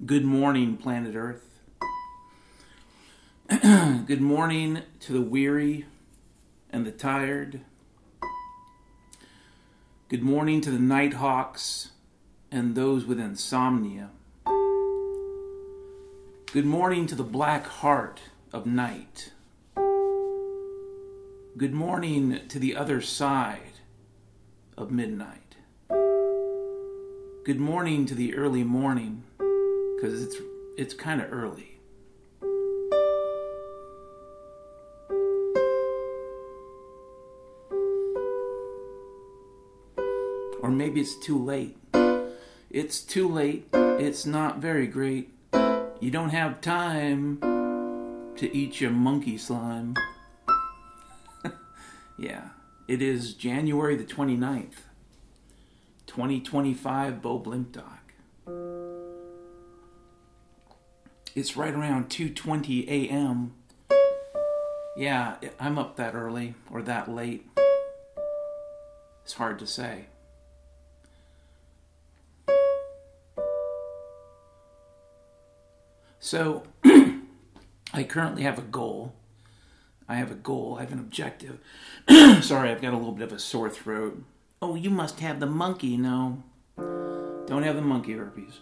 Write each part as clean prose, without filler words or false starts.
Good morning, planet Earth. Good morning to the weary and the tired. Good morning to the nighthawks and those with insomnia. Good morning to the black heart of night. Good morning to the other side of midnight. Good morning to the early morning, because it's kind of early. Or maybe it's too late. It's too late. It's not very great. You don't have time to eat your monkey slime. Yeah, it is January the 29th, 2025, Bo Blinkdock. It's right around 2:20 a.m. Yeah, I'm up that early or that late. It's hard to say. So, I currently have a goal. I have an objective. Sorry, I've got a little bit of a sore throat. Oh, you must have the monkey. No, don't have the monkey herpes.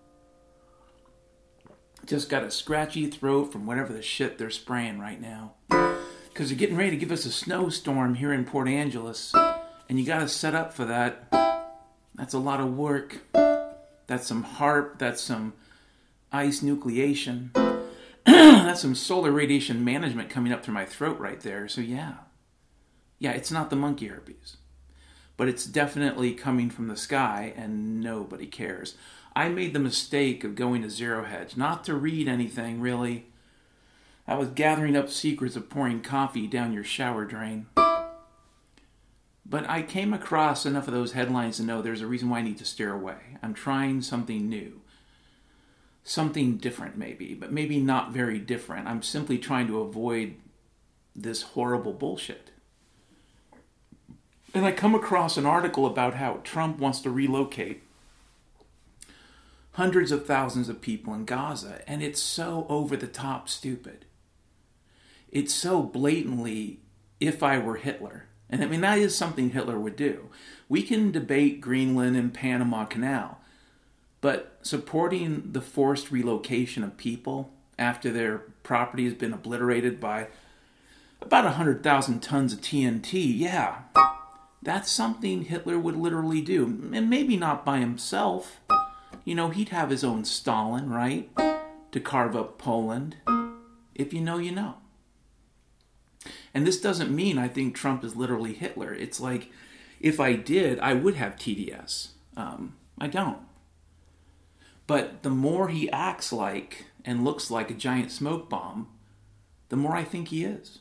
Just got a scratchy throat from whatever the shit they're spraying right now. Because they're getting ready to give us a snowstorm here in Port Angeles. And you got to set up for that. That's a lot of work. That's some HAARP. That's some ice nucleation. That's some solar radiation management coming up through my throat right there. So yeah. Yeah, it's not the monkey herpes. But it's definitely coming from the sky and nobody cares. I made the mistake of going to Zero Hedge, not to read anything really. I was gathering up secrets of pouring coffee down your shower drain. But I came across enough of those headlines to know there's a reason why I need to steer away. I'm trying something new. Something different maybe, but maybe not very different. I'm simply trying to avoid this horrible bullshit. And I come across an article about how Trump wants to relocate hundreds of thousands of people in Gaza, and it's so over the top stupid. It's so blatantly, if I were Hitler. And I mean, that is something Hitler would do. We can debate Greenland and Panama Canal, but supporting the forced relocation of people after their property has been obliterated by about 100,000 tons of TNT, yeah, that's something Hitler would literally do. And maybe not by himself. You know, he'd have his own Stalin, right? To carve up Poland. If you know, you know. And this doesn't mean I think Trump is literally Hitler. It's like, if I did, I would have TDS. I don't. But the more he acts like and looks like a giant smoke bomb, the more I think he is.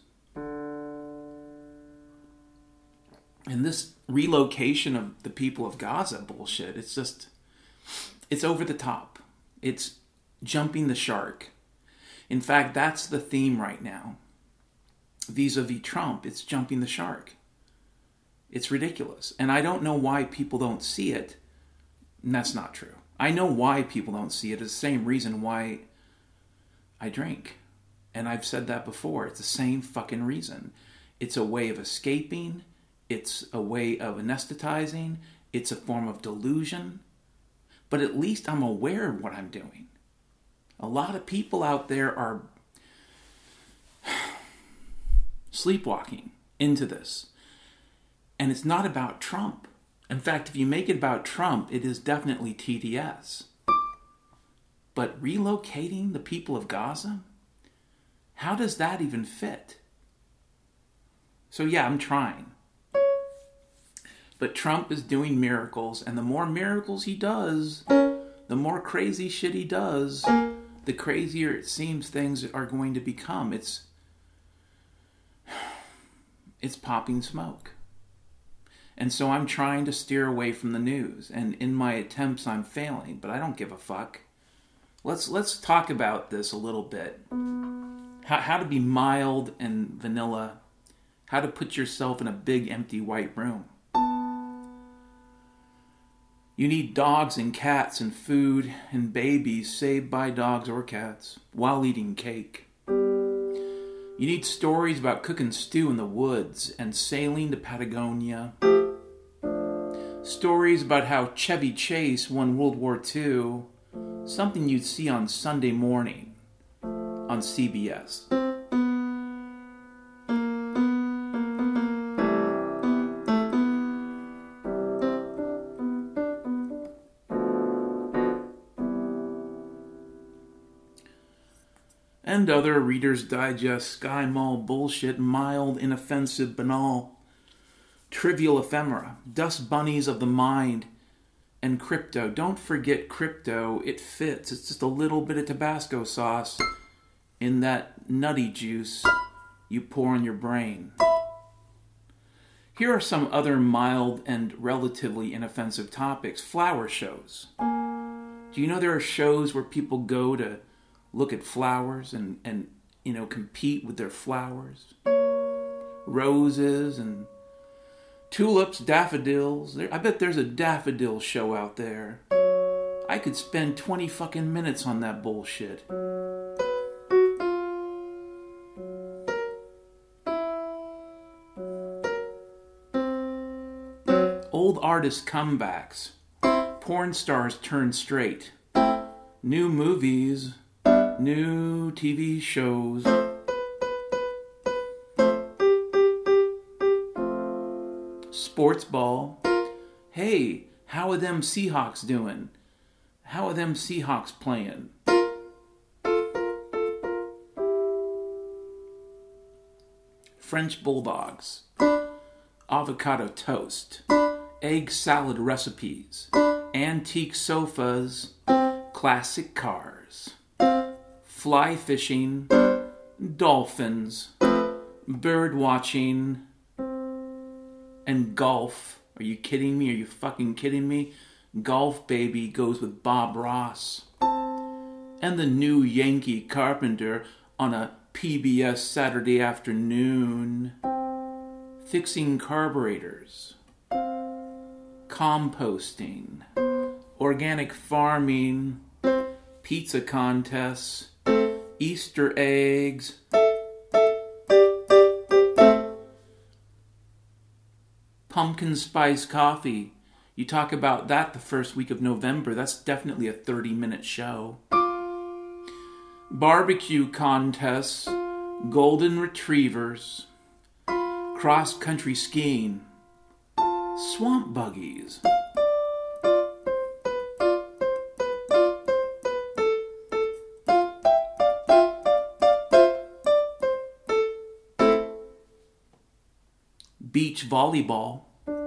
And this relocation of the people of Gaza bullshit, it's over the top. It's jumping the shark. In fact, that's the theme right now. Vis-a-vis Trump, it's jumping the shark. It's ridiculous. And I don't know why people don't see it. And that's not true. I know why people don't see it. It's the same reason why I drink. And I've said that before. It's the same fucking reason. It's a way of escaping. It's a way of anesthetizing. It's a form of delusion. But at least I'm aware of what I'm doing. A lot of people out there are sleepwalking into this. And it's not about Trump. In fact, if you make it about Trump, it is definitely TDS. But relocating the people of Gaza? How does that even fit? So yeah, I'm trying. But Trump is doing miracles, and the more miracles he does, the more crazy shit he does, the crazier it seems things are going to become. It's popping smoke. And so I'm trying to steer away from the news, and in my attempts I'm failing, but I don't give a fuck. Let's talk about this a little bit. How to be mild and vanilla. How to put yourself in a big empty white room. You need dogs and cats and food and babies saved by dogs or cats while eating cake. You need stories about cooking stew in the woods and sailing to Patagonia. Stories about how Chevy Chase won World War II, something you'd see on Sunday morning on CBS. And other Reader's Digest, Sky Mall bullshit, mild, inoffensive, banal, trivial ephemera, dust bunnies of the mind, and crypto. Don't forget crypto, it fits. It's just a little bit of Tabasco sauce in that nutty juice you pour on your brain. Here are some other mild and relatively inoffensive topics. Flower shows. Do you know there are shows where people go to look at flowers and compete with their flowers? Roses and tulips, daffodils. I bet there's a daffodil show out there. I could spend 20 fucking minutes on that bullshit. Old artist comebacks. Porn stars turn straight. New movies. New TV shows. Sports ball. Hey, how are them Seahawks doing? How are them Seahawks playing? French bulldogs. Avocado toast. Egg salad recipes. Antique sofas. Classic cars. Fly fishing, dolphins, bird watching, and golf. Are you kidding me? Are you fucking kidding me? Golf Baby goes with Bob Ross. And the new Yankee Carpenter on a PBS Saturday afternoon. Fixing carburetors. Composting. Organic farming. Pizza contests. Easter eggs. Pumpkin spice coffee. You talk about that the first week of November. That's definitely a 30-minute show. Barbecue contests. Golden retrievers. Cross-country skiing. Swamp buggies. Beach volleyball.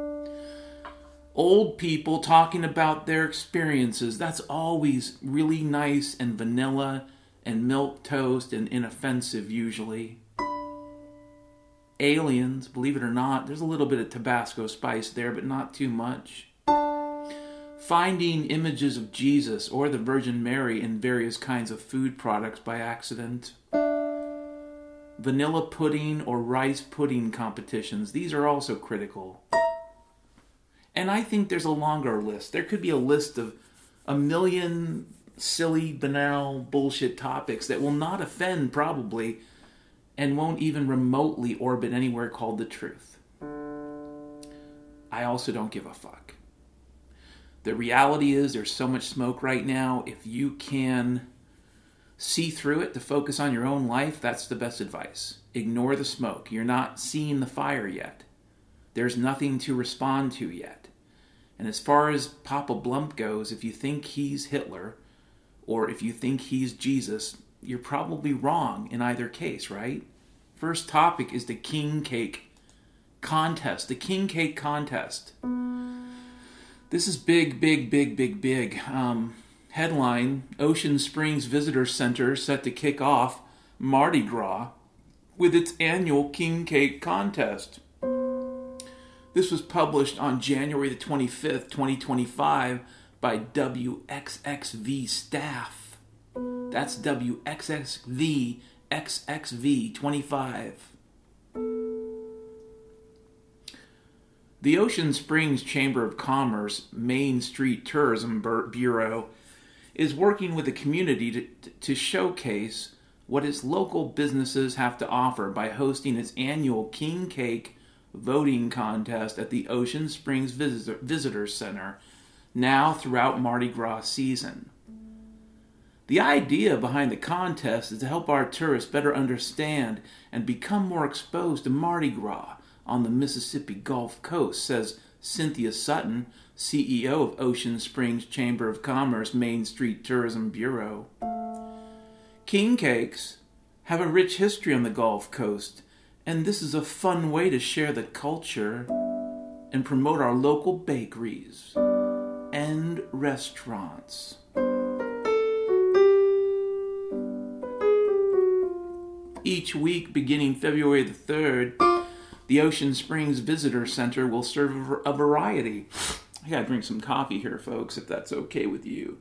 Old people talking about their experiences. That's always really nice and vanilla and milquetoast and inoffensive usually. Aliens, believe it or not, there's a little bit of Tabasco spice there, but not too much. Finding images of Jesus or the Virgin Mary in various kinds of food products by accident. Vanilla pudding or rice pudding competitions. These are also critical. And I think there's a longer list. There could be a list of a million silly, banal, bullshit topics that will not offend probably and won't even remotely orbit anywhere called the truth. I also don't give a fuck. The reality is there's so much smoke right now. If you can see through it to focus on your own life, that's the best advice. Ignore the smoke. You're not seeing the fire yet. There's nothing to respond to yet. And as far as Papa Blump goes, if you think he's Hitler or if you think he's Jesus, you're probably wrong in either case, right? First topic is the king cake contest. The king cake contest. This is big. Headline, Ocean Springs Visitor Center set to kick off Mardi Gras with its annual king cake contest. This was published on January the 25th, 2025 by WXXV staff. That's WXXV XXV 25. The Ocean Springs Chamber of Commerce Main Street Tourism Bureau is working with the community to showcase what its local businesses have to offer by hosting its annual King Cake voting contest at the Ocean Springs Visitor Center, now throughout Mardi Gras season. The idea behind the contest is to help our tourists better understand and become more exposed to Mardi Gras on the Mississippi Gulf Coast, says Cynthia Sutton, CEO of Ocean Springs Chamber of Commerce Main Street Tourism Bureau. King cakes have a rich history on the Gulf Coast, and this is a fun way to share the culture and promote our local bakeries and restaurants. Each week, beginning February the 3rd, the Ocean Springs Visitor Center will serve a variety. I gotta drink some coffee here, folks, if that's okay with you.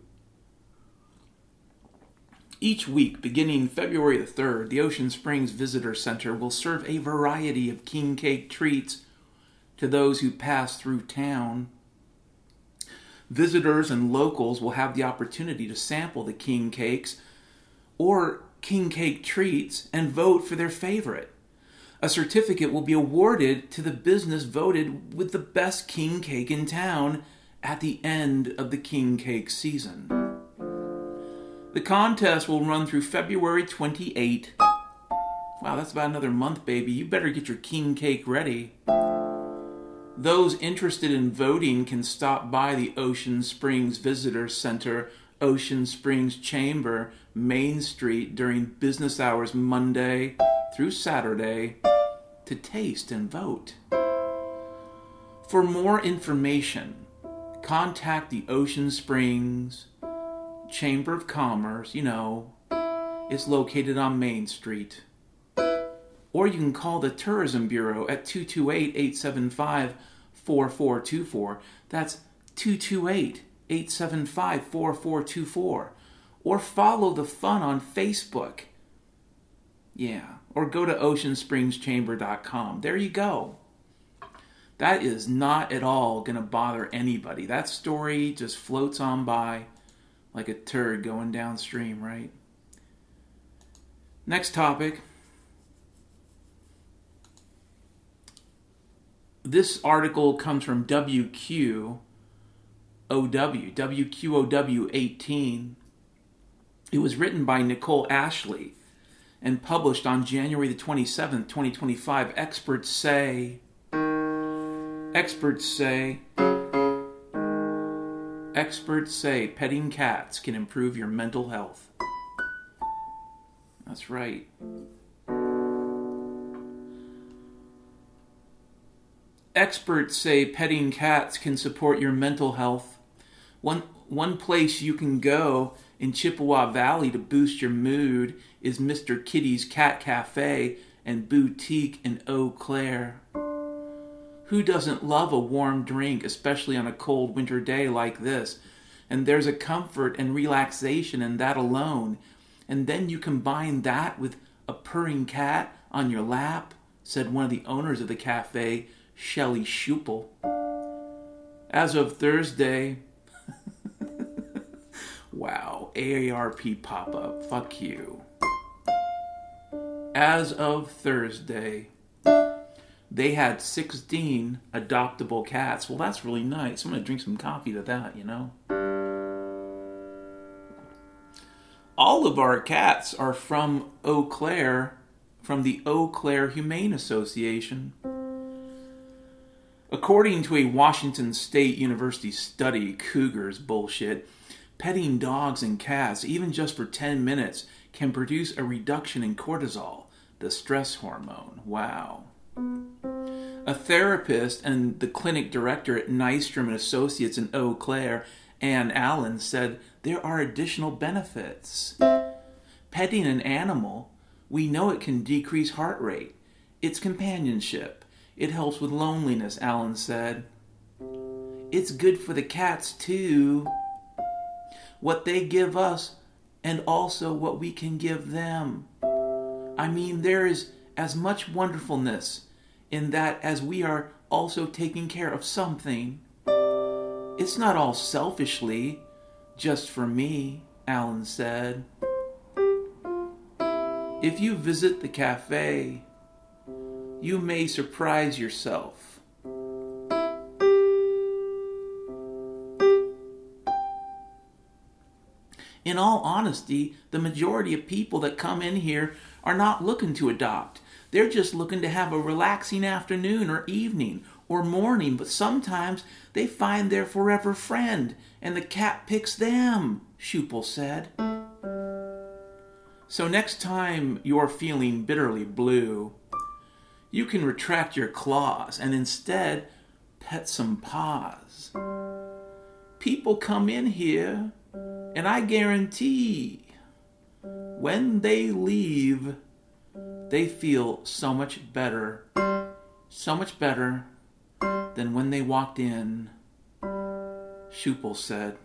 Each week, beginning February the 3rd, the Ocean Springs Visitor Center will serve a variety of king cake treats to those who pass through town. Visitors and locals will have the opportunity to sample the king cakes or king cake treats and vote for their favorite. A certificate will be awarded to the business voted with the best king cake in town at the end of the king cake season. The contest will run through February 28. Wow, that's about another month, baby. You better get your king cake ready. Those interested in voting can stop by the Ocean Springs Visitor Center, Ocean Springs Chamber, Main Street during business hours Monday through Saturday to taste and vote. For more information, contact the Ocean Springs Chamber of Commerce. It's located on Main Street. Or you can call the Tourism Bureau at 228-875-4424. That's 228-875-4424. Or follow the fun on Facebook. Yeah, or go to oceanspringschamber.com. There you go. That is not at all going to bother anybody. That story just floats on by like a turd going downstream, right? Next topic. This article comes from WQOW 18. It was written by Nicole Ashley and published on January the 27th, 2025. Experts say petting cats can improve your mental health. That's right. Experts say petting cats can support your mental health. One place you can go in Chippewa Valley to boost your mood is Mr. Kitty's Cat Cafe and Boutique in Eau Claire. Who doesn't love a warm drink, especially on a cold winter day like this? And there's a comfort and relaxation in that alone. And then you combine that with a purring cat on your lap, said one of the owners of the cafe, Shelley Schupel. As of Thursday, wow, AARP pop-up, fuck you. As of Thursday, they had 16 adoptable cats. Well, that's really nice. I'm going to drink some coffee to that, All of our cats are from Eau Claire, from the Eau Claire Humane Association. According to a Washington State University study, cougars bullshit, petting dogs and cats, even just for 10 minutes, can produce a reduction in cortisol, the stress hormone. Wow. A therapist and the clinic director at Nystrom and Associates in Eau Claire, Ann Allen, said there are additional benefits. Petting an animal, we know it can decrease heart rate. It's companionship. It helps with loneliness, Allen said. It's good for the cats, too. What they give us, and also what we can give them. I mean, there is as much wonderfulness in that as we are also taking care of something, it's not all selfishly just for me, Alan said. If you visit the cafe, you may surprise yourself. In all honesty, the majority of people that come in here are not looking to adopt. They're just looking to have a relaxing afternoon or evening or morning, but sometimes they find their forever friend and the cat picks them, Schupel said. So next time you're feeling bitterly blue, you can retract your claws and instead pet some paws. People come in here, and I guarantee when they leave, they feel so much better than when they walked in, Schupel said.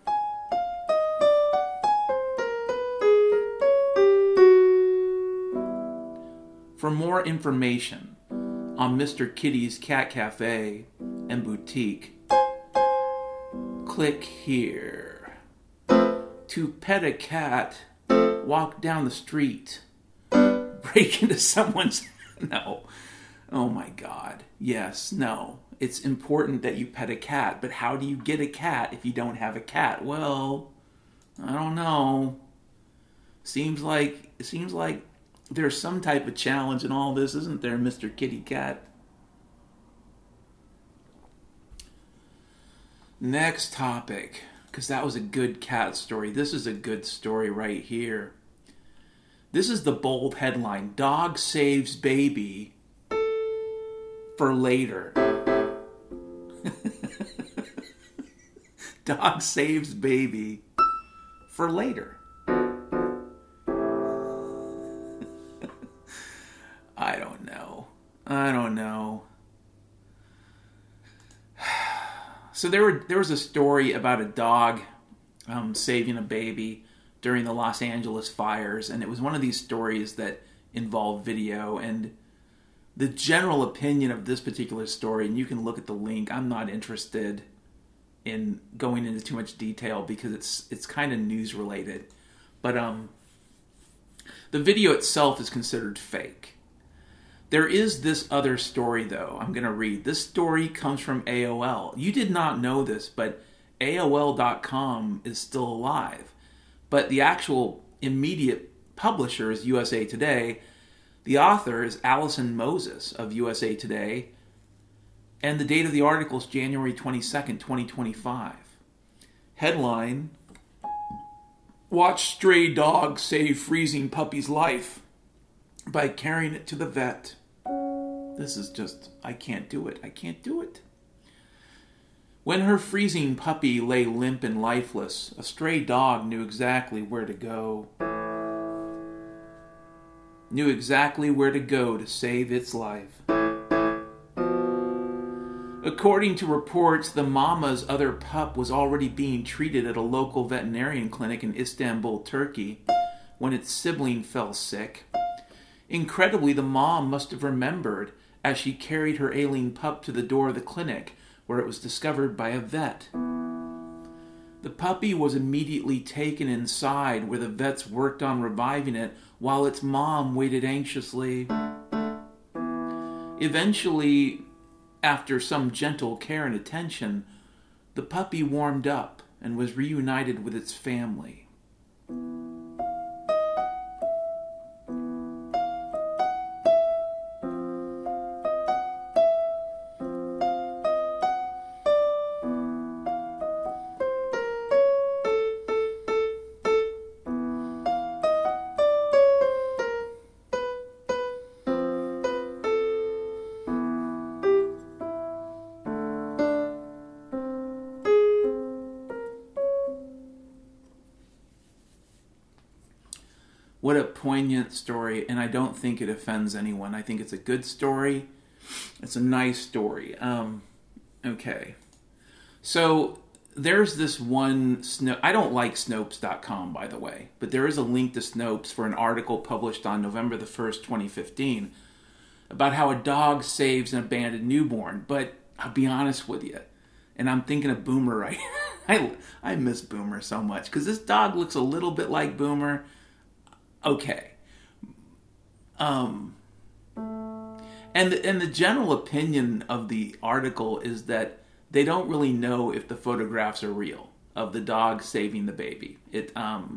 For more information on Mr. Kitty's Cat Cafe and Boutique, click here. To pet a cat, walk down the street, break into someone's... No. Oh my God. Yes, no. It's important that you pet a cat, but how do you get a cat if you don't have a cat? Well, I don't know. Seems like there's some type of challenge in all this, isn't there, Mr. Kitty Cat? Next topic, because that was a good cat story. This is a good story right here. This is the bold headline: Dog saves baby for later. Dog saves baby for later. I don't know. So there was a story about a dog saving a baby during the Los Angeles fires, and it was one of these stories that involved video. And the general opinion of this particular story, and you can look at the link, I'm not interested in going into too much detail because it's kind of news related, but the video itself is considered fake. There is this other story, though, I'm going to read. This story comes from AOL. You did not know this, but AOL.com is still alive. But the actual immediate publisher is USA Today. The author is Allison Moses of USA Today. And the date of the article is January 22nd, 2025. Headline: Watch stray dog save freezing puppy's life by carrying it to the vet. This is just, I can't do it. When her freezing puppy lay limp and lifeless, a stray dog knew exactly where to go. To save its life. According to reports, the mama's other pup was already being treated at a local veterinarian clinic in Istanbul, Turkey, when its sibling fell sick. Incredibly, the mom must have remembered as she carried her ailing pup to the door of the clinic, where it was discovered by a vet. The puppy was immediately taken inside, where the vets worked on reviving it while its mom waited anxiously. Eventually, after some gentle care and attention, the puppy warmed up and was reunited with its family. What a poignant story, and I don't think it offends anyone. I think it's a good story. It's a nice story. Okay. So there's this one... I don't like Snopes.com, by the way, but there is a link to Snopes for an article published on November the 1st, 2015, about how a dog saves an abandoned newborn. But I'll be honest with you, and I'm thinking of Boomer right I miss Boomer so much because this dog looks a little bit like Boomer. Okay. And the general opinion of the article is that they don't really know if the photographs are real of the dog saving the baby. It's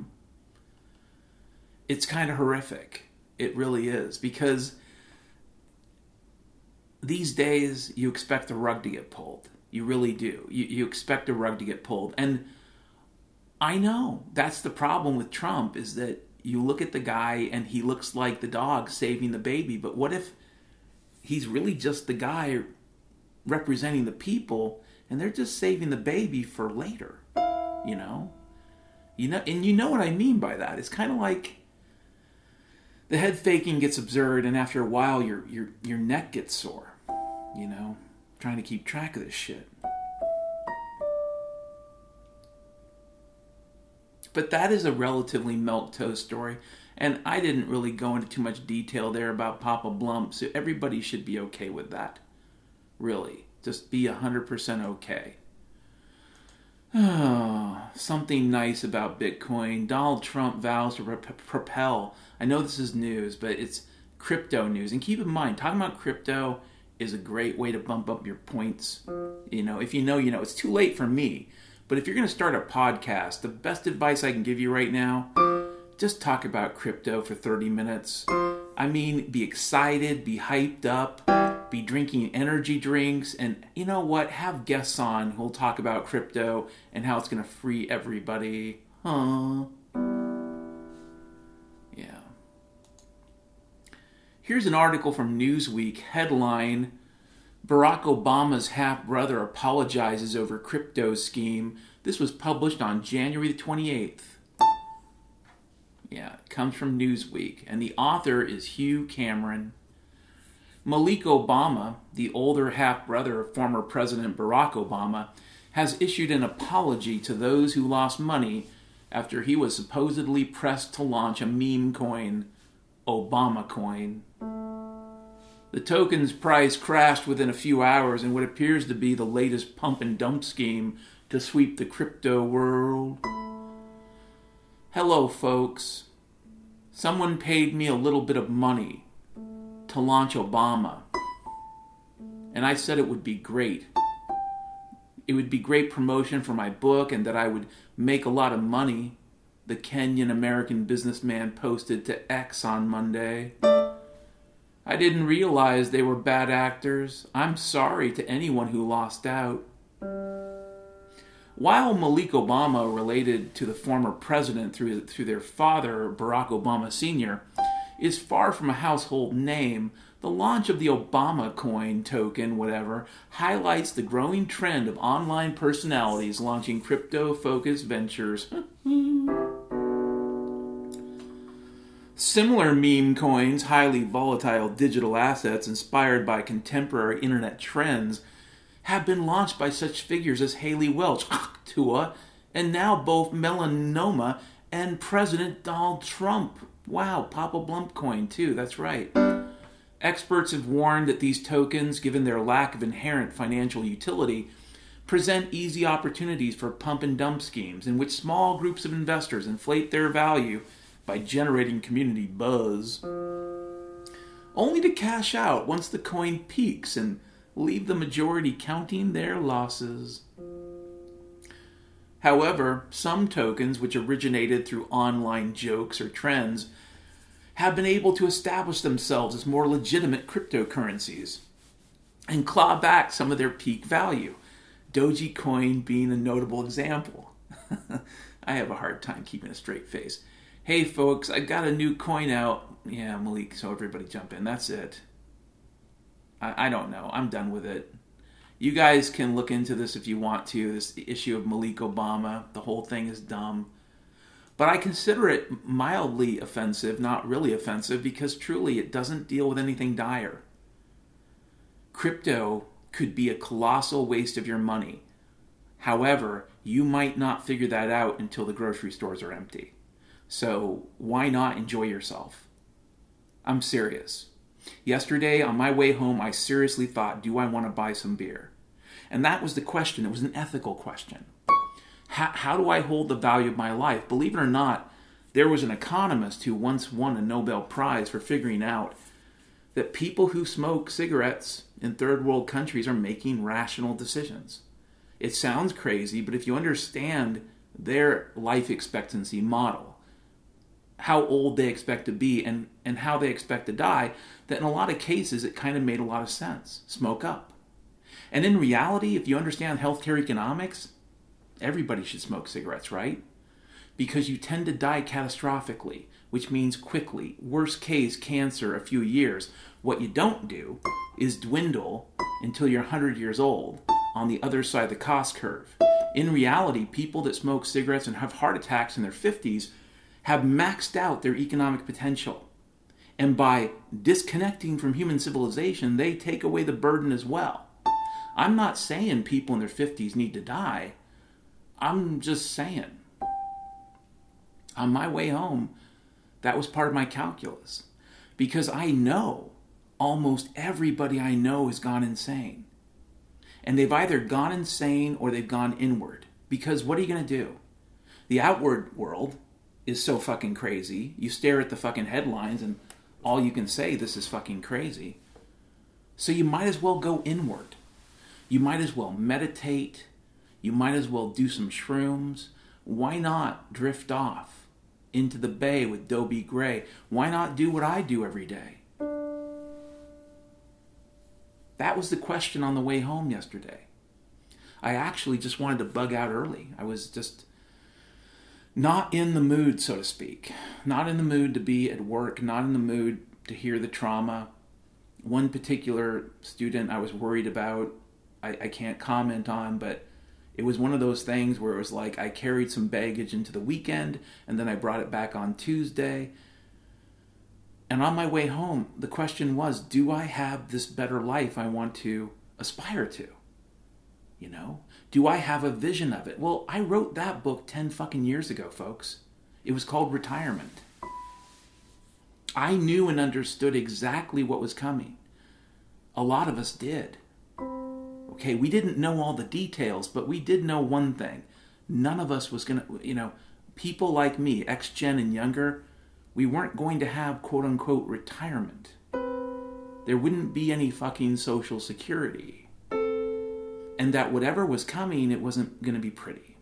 kind of horrific. It really is, because these days you expect the rug to get pulled. You really do. You expect a rug to get pulled. And I know that's the problem with Trump, is that you look at the guy and he looks like the dog saving the baby. But what if he's really just the guy representing the people and they're just saving the baby for later? You know, and you know what I mean by that. It's kind of like the head faking gets absurd, and after a while your neck gets sore. You know, trying to keep track of this shit. But that is a relatively milquetoast story, and I didn't really go into too much detail there about Papa Blump, so everybody should be okay with that. Really. Just be 100% okay. Oh, something nice about Bitcoin. Donald Trump vows to propel. I know this is news, but it's crypto news. And keep in mind, talking about crypto is a great way to bump up your points. You know, if you know, you know. It's too late for me. But if you're going to start a podcast, the best advice I can give you right now, just talk about crypto for 30 minutes. I mean, be excited, be hyped up, be drinking energy drinks, and you know what? Have guests on who'll talk about crypto and how it's going to free everybody. Huh? Yeah. Here's an article from Newsweek, headline: Barack Obama's half-brother apologizes over crypto scheme. This was published on January the 28th. Yeah, it comes from Newsweek, and the author is Hugh Cameron. Malik Obama, the older half-brother of former President Barack Obama, has issued an apology to those who lost money after he was supposedly pressed to launch a meme coin, Obama Coin. The token's price crashed within a few hours in what appears to be the latest pump and dump scheme to sweep the crypto world. Hello, folks. Someone paid me a little bit of money to launch Obama. And I said it would be great. It would be great promotion for my book and that I would make a lot of money, the Kenyan-American businessman posted to X on Monday. I didn't realize they were bad actors. I'm sorry to anyone who lost out. While Malik Obama, related to the former president through their father, Barack Obama Sr., is far from a household name, the launch of the Obama Coin token, whatever, highlights the growing trend of online personalities launching crypto-focused ventures. Similar meme coins, highly volatile digital assets inspired by contemporary internet trends, have been launched by such figures as Haley Welch, Tua, and now both Melanoma and President Donald Trump. Wow, Papa Blump coin too, that's right. Experts have warned that these tokens, given their lack of inherent financial utility, present easy opportunities for pump and dump schemes in which small groups of investors inflate their value by generating community buzz, only to cash out once the coin peaks and leave the majority counting their losses. However, some tokens which originated through online jokes or trends have been able to establish themselves as more legitimate cryptocurrencies and claw back some of their peak value, Dogecoin being a notable example. I have a hard time keeping a straight face. Hey folks, I got a new coin out. Yeah, Malik, so everybody jump in. That's it. I don't know. I'm done with it. You guys can look into this if you want to. This issue of Malik Obama. The whole thing is dumb. But I consider it mildly offensive, not really offensive, because truly it doesn't deal with anything dire. Crypto could be a colossal waste of your money. However, you might not figure that out until the grocery stores are empty. So why not enjoy yourself? I'm serious. Yesterday, on my way home, I seriously thought, do I want to buy some beer? And that was the question. It was an ethical question. How do I hold the value of my life? Believe it or not, there was an economist who once won a Nobel Prize for figuring out that people who smoke cigarettes in third world countries are making rational decisions. It sounds crazy, but if you understand their life expectancy model, how old they expect to be and how they expect to die, that in a lot of cases it kind of made a lot of sense. Smoke up. And in reality, if you understand healthcare economics, everybody should smoke cigarettes, right? Because you tend to die catastrophically, which means quickly. Worst case, cancer, a few years. What you don't do is dwindle until you're 100 years old on the other side of the cost curve. In reality, people that smoke cigarettes and have heart attacks in their 50s have maxed out their economic potential. And by disconnecting from human civilization, they take away the burden as well. I'm not saying people in their 50s need to die. I'm just saying, on my way home, that was part of my calculus. Because I know almost everybody I know has gone insane. And they've either gone insane or they've gone inward. Because what are you going to do? The outward world is so fucking crazy. You stare at the fucking headlines and all you can say, this is fucking crazy. So you might as well go inward. You might as well meditate. You might as well do some shrooms. Why not drift off into the bay with Dobie Gray? Why not do what I do every day? That was the question on the way home yesterday. I actually just wanted to bug out early. I was just not in the mood, so to speak. Not in the mood to be at work. Not in the mood to hear the trauma. One particular student I was worried about, I can't comment on, but it was one of those things where it was like I carried some baggage into the weekend and then I brought it back on Tuesday. And on my way home, the question was, do I have this better life I want to aspire to? You know, do I have a vision of it? Well, I wrote that book 10 fucking years ago, folks. It was called Retirement. I knew and understood exactly what was coming. A lot of us did. Okay, we didn't know all the details, but we did know one thing. None of us was going to, people like me, ex-gen and younger, we weren't going to have quote-unquote retirement. There wouldn't be any fucking Social Security. And that whatever was coming, it wasn't going to be pretty.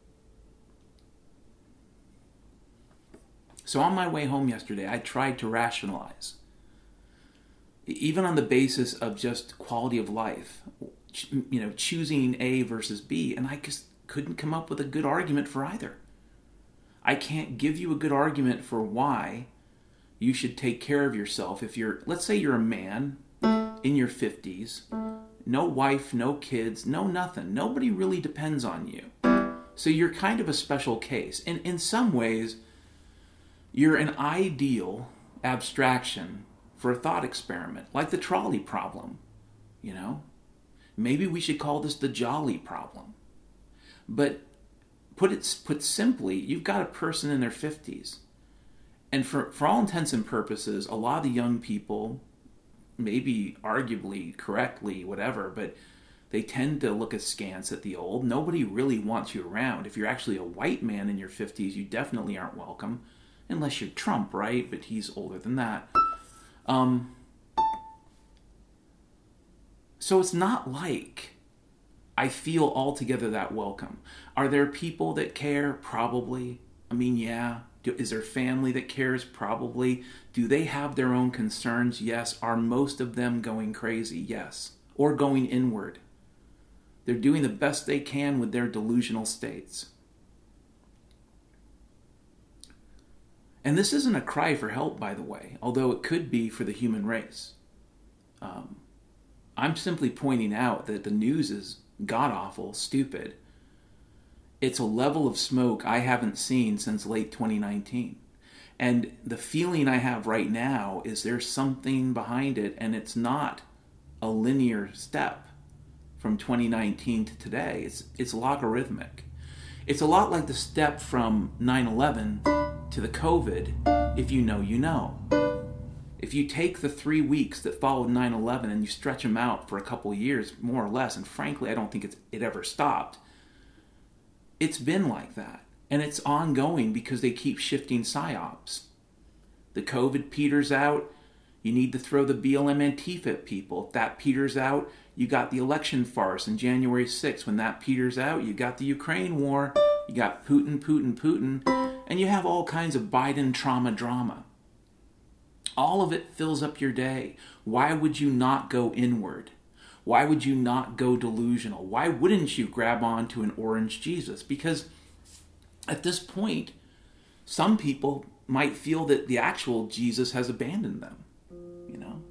So on my way home yesterday, I tried to rationalize. Even on the basis of just quality of life, choosing A versus B, and I just couldn't come up with a good argument for either. I can't give you a good argument for why you should take care of yourself if let's say you're a man in your 50s, no wife, no kids, no nothing. Nobody really depends on you. So you're kind of a special case. And in some ways, you're an ideal abstraction for a thought experiment, like the trolley problem, Maybe we should call this the jolly problem. But put simply, you've got a person in their 50s. And for all intents and purposes, a lot of the young people, maybe arguably, correctly, whatever, but they tend to look askance at the old. Nobody really wants you around. If you're actually a white man in your 50s, you definitely aren't welcome. Unless you're Trump, right? But he's older than that. So it's not like I feel altogether that welcome. Are there people that care? Probably. I mean, yeah. Is there family that cares? Probably. Do they have their own concerns? Yes. Are most of them going crazy? Yes. Or going inward? They're doing the best they can with their delusional states. And this isn't a cry for help, by the way, although it could be for the human race. I'm simply pointing out that the news is god-awful, stupid. It's a level of smoke I haven't seen since late 2019. And the feeling I have right now is there's something behind it, and it's not a linear step from 2019 to today. It's logarithmic. It's a lot like the step from 9/11 to the COVID, if you know, you know. If you take the 3 weeks that followed 9/11 and you stretch them out for a couple of years, more or less, and frankly, I don't think it ever stopped, it's been like that. And it's ongoing because they keep shifting psyops. The COVID peters out, you need to throw the BLM Antifa at people. If that peters out, you got the election farce on January 6th. When that peters out, you got the Ukraine war, you got Putin, and you have all kinds of Biden trauma drama. All of it fills up your day. Why would you not go inward? Why would you not go delusional? Why wouldn't you grab onto an orange Jesus? Because at this point, some people might feel that the actual Jesus has abandoned them, you know?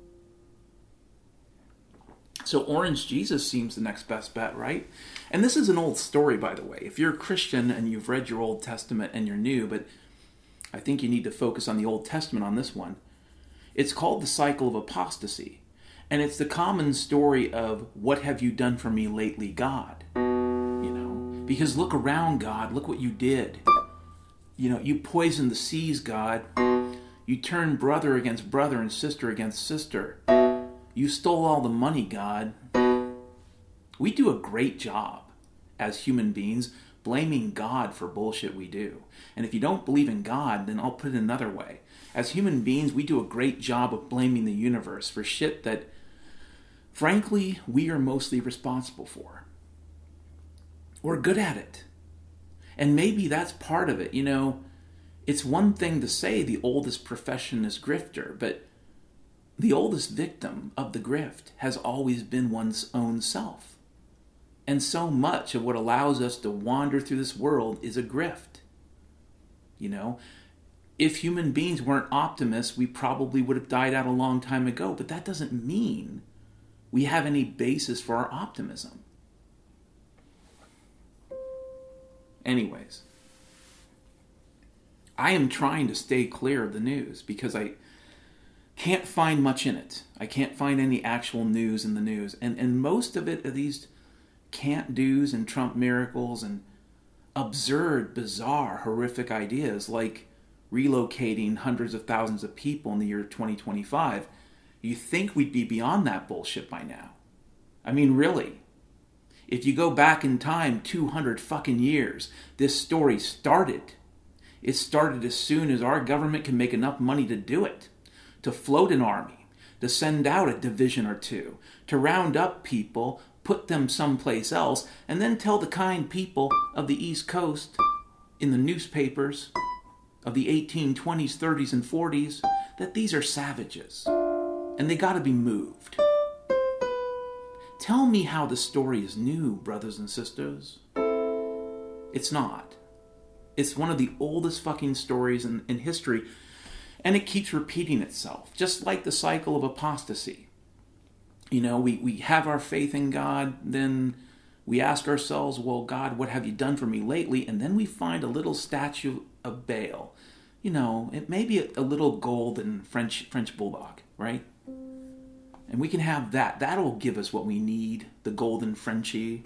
So orange Jesus seems the next best bet, right? And this is an old story, by the way. If you're a Christian and you've read your Old Testament and you're new, but I think you need to focus on the Old Testament on this one. It's called the cycle of apostasy. And it's the common story of, what have you done for me lately, God? You know, because look around, God, look what you did. You know, you poisoned the seas, God. You turned brother against brother and sister against sister. You stole all the money, God. We do a great job as human beings blaming God for bullshit we do. And if you don't believe in God, then I'll put it another way. As human beings, we do a great job of blaming the universe for shit that, frankly, we are mostly responsible for. We're good at it. And maybe that's part of it. You know, it's one thing to say the oldest profession is grifter, but the oldest victim of the grift has always been one's own self. And so much of what allows us to wander through this world is a grift. You know, if human beings weren't optimists, we probably would have died out a long time ago, but that doesn't mean we have any basis for our optimism. Anyways, I am trying to stay clear of the news because I can't find much in it. I can't find any actual news in the news. And most of it are these can't do's and Trump miracles and absurd, bizarre, horrific ideas like relocating hundreds of thousands of people in the year 2025. You think we'd be beyond that bullshit by now. I mean, really. If you go back in time 200 fucking years, this story started. It started as soon as our government can make enough money to do it. To float an army, to send out a division or two, to round up people, put them someplace else, and then tell the kind people of the East Coast in the newspapers of the 1820s, 30s, and 40s that these are savages and they gotta be moved. Tell me how the story is new, brothers and sisters. It's not. It's one of the oldest fucking stories in history. And it keeps repeating itself, just like the cycle of apostasy. You know, we have our faith in God, then we ask ourselves, well, God, what have you done for me lately? And then we find a little statue of Baal. You know, it may be a little golden French bulldog, right? And we can have that. That'll give us what we need, the golden Frenchie.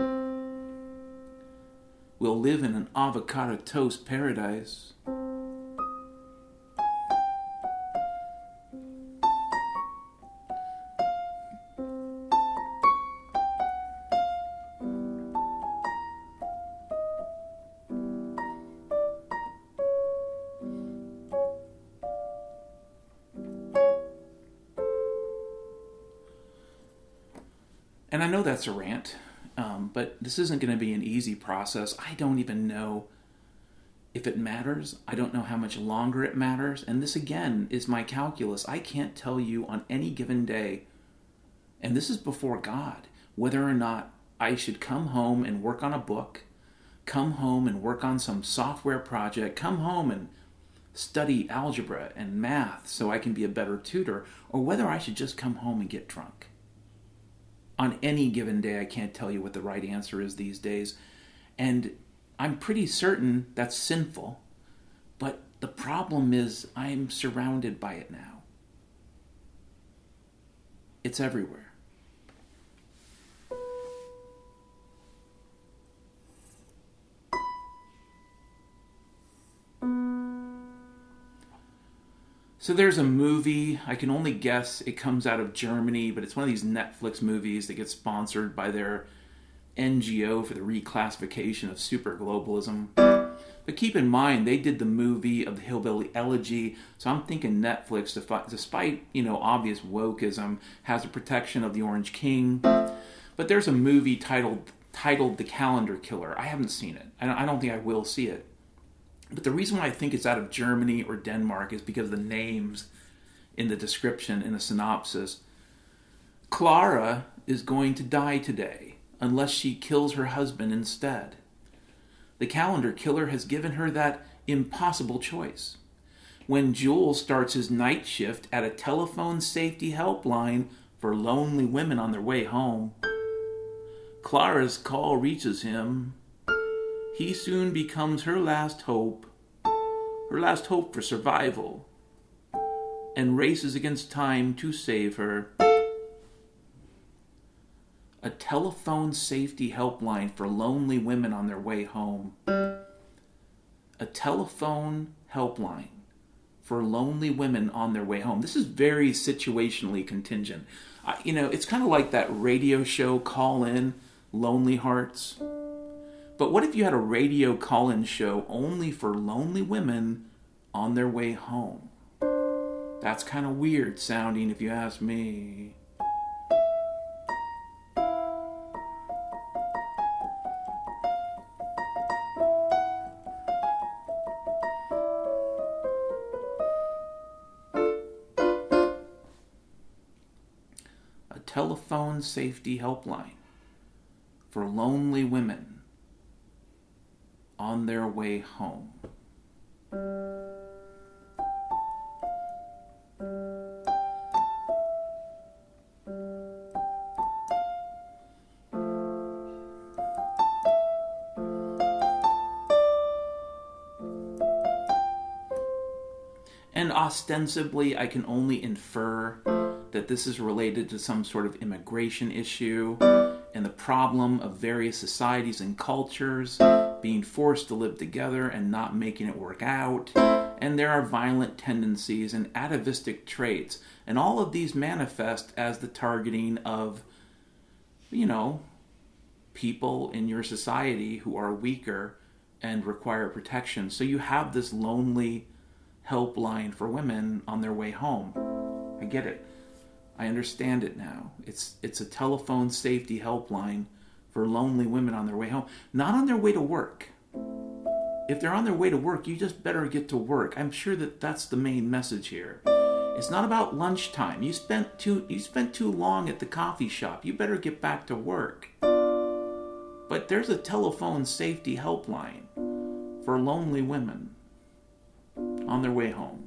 We'll live in an avocado toast paradise. And I know that's a rant, but this isn't going to be an easy process. I don't even know if it matters. I don't know how much longer it matters. And this, again, is my calculus. I can't tell you on any given day, and this is before God, whether or not I should come home and work on a book, come home and work on some software project, come home and study algebra and math so I can be a better tutor, or whether I should just come home and get drunk. On any given day, I can't tell you what the right answer is these days. And I'm pretty certain that's sinful. But the problem is I'm surrounded by it now. It's everywhere. So there's a movie, I can only guess it comes out of Germany, but it's one of these Netflix movies that gets sponsored by their NGO for the reclassification of super globalism. But keep in mind, they did the movie of the Hillbilly Elegy, so I'm thinking Netflix, despite, obvious wokeism, has a protection of the Orange King. But there's a movie titled The Calendar Killer. I haven't seen it. I don't think I will see it. But the reason why I think it's out of Germany or Denmark is because of the names in the description, in the synopsis. Clara is going to die today unless she kills her husband instead. The calendar killer has given her that impossible choice. When Jules starts his night shift at a telephone safety helpline for lonely women on their way home, Clara's call reaches him. He soon becomes her last hope for survival, and races against time to save her. A telephone safety helpline for lonely women on their way home. A telephone helpline for lonely women on their way home. This is very situationally contingent. It's kind of like that radio show Call In, Lonely Hearts. But what if you had a radio call-in show only for lonely women on their way home? That's kind of weird sounding if you ask me. A telephone safety helpline for lonely women on their way home. And ostensibly, I can only infer that this is related to some sort of immigration issue and the problem of various societies and cultures being forced to live together and not making it work out. And there are violent tendencies and atavistic traits. And all of these manifest as the targeting of, people in your society who are weaker and require protection. So you have this lonely helpline for women on their way home. I get it. I understand it now. It's a telephone safety helpline for lonely women on their way home, not on their way to work. If they're on their way to work, you just better get to work. I'm sure that's the main message here. It's not about lunchtime. You spent too long at the coffee shop. You better get back to work. But there's a telephone safety helpline for lonely women on their way home.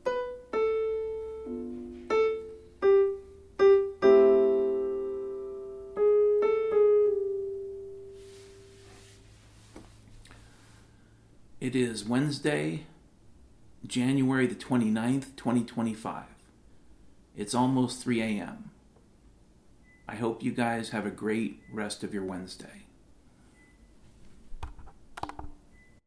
It is Wednesday, January the 29th, 2025. It's almost 3 a.m. I hope you guys have a great rest of your Wednesday.